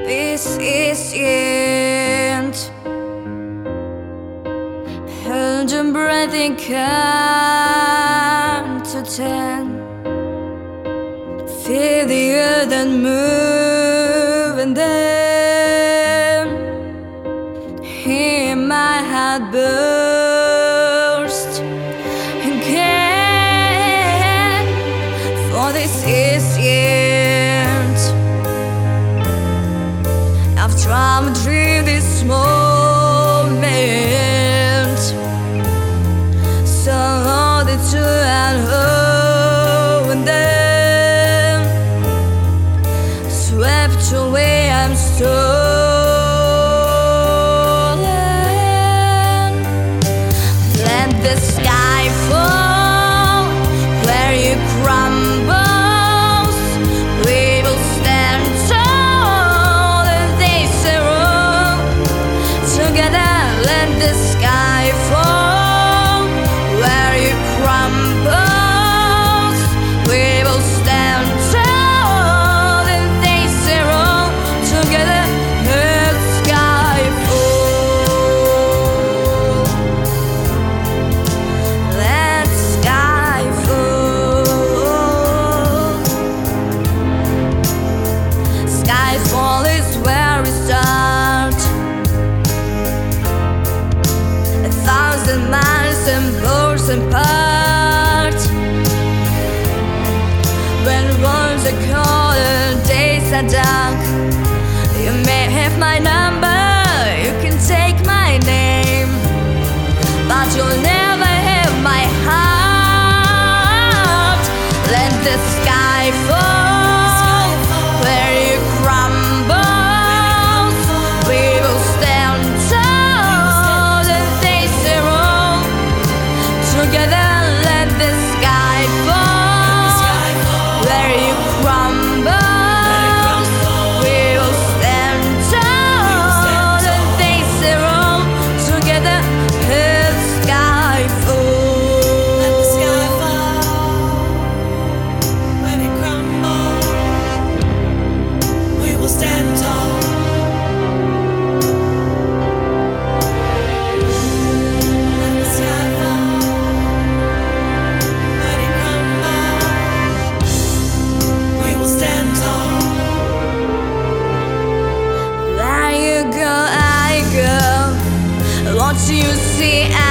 This is it. Hold your breath and count to 10. Feel the earth and move, and then hear my heart burst again. For this is it. I've traveled through this moment, so hold it to and hold, and then swept away, I'm stolen. Let the sky fall where you crumbles. We will stand tall and face the road together. Let the sky fall where you crumbles. We will stand tall and face the road together. Let the sky fall. Let the sky fall. Skyfall is where we start. 1,000 miles and boards apart. When worlds are cold and days are dark, you may have my number, you can take my name, but you'll never have my heart. Let the sky fall where you crumble. We will stand tall and face the road together. Let the sky fall where you crumble. We will stand tall and face the road together. Let the sky fall. Let the sky fall when it crumbles. We will stand tall. Let the sky fall when it crumbles. We will stand tall. Where you go, I go. What you see, I